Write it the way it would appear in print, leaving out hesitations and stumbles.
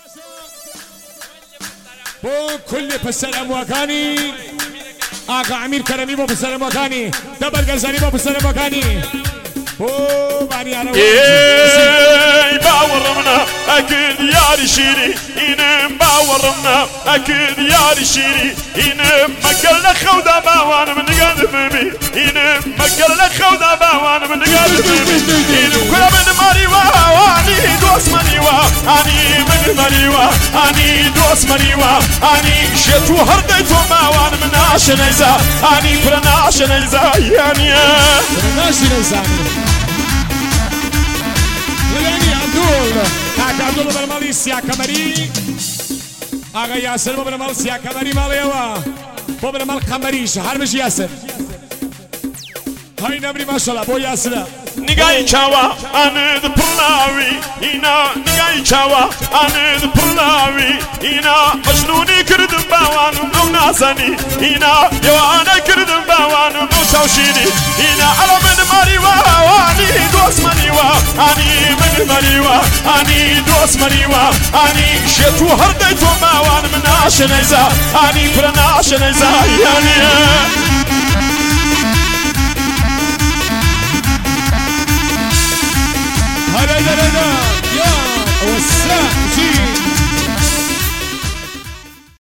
بو كل بسلام وكاني آقا عمير كرمي بو بسلام وكاني دبر قزاني بو بسلام وكاني بو باني على باورمنا اكيد يا شيري إنم باورمنا اكيد يا شيري إنم مقلنا خودا باوان من قلبي إنم مقلنا خودا باوان من قلبي إنم كل من مريوا واني دوس مريوا اني من مريوا اني دوس مريوا اني شتو هرديتو باوان من عشنيزا اني كل عشنيزا يعني عشنيزا عبدول بالمالي سيا كمري آقا ياسر بو بالمال سيا كمري ماليوا بو بالمال قمريش هرمش ياسر هاي نمري ما شاء الله بو ياسر نگای چاوا آن پرلاوی اینا نگای چاوا آن پرلاوی اینا مجنونی کردم باوان او نازنی اینا یوانا کردم باوان او چاوشینی اینا علم مریوا وانی دوست مریوا آنی من مریوا آنی دوست مریوا آنی شتو هر دی تو باوان من عاشنیزا آنی پر عاشنیزا یعنی